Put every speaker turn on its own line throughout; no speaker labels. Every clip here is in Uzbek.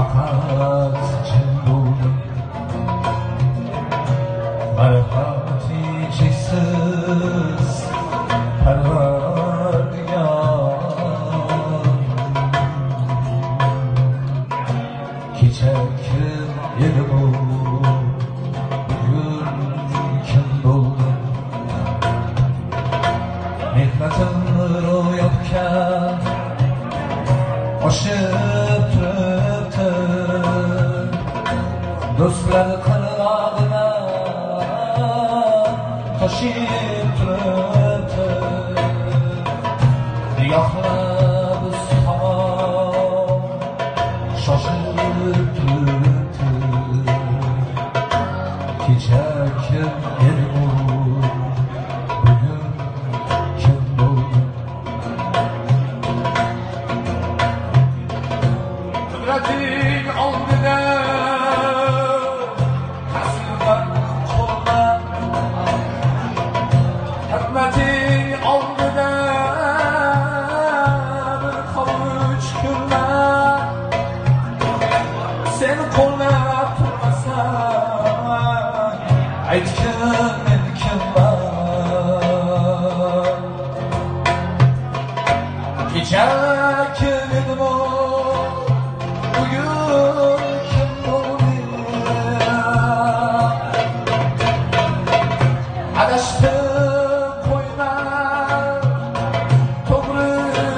fakat cendulum merhameti çeksiz perverdigar Keçerken yeri bu bugün kim buldu mehnetin ro'yobga oshib turibdi do'stlar qirg'og'ina toshib turibdi giyohlar biz hamon shoshib turibdi kecha kim edi bu bugun kim bo'ldi Qudrating oldida taslim qo'lma hikmating oldida bir qovuch ko'rma seni qo'llab turmasam aytgin men kimman kecha kim edi bu bugün kim bo'ldi adashib qo'yma to'g'ri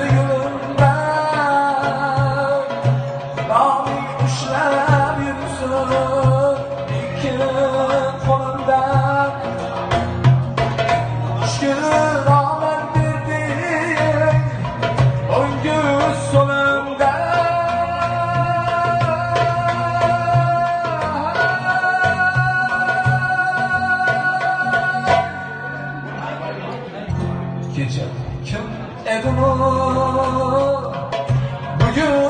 yo'limdan noming ushlab yursin ikki qo'limdan shukr omad berding o'ngu so'limdan Kecha kim edi bu bugün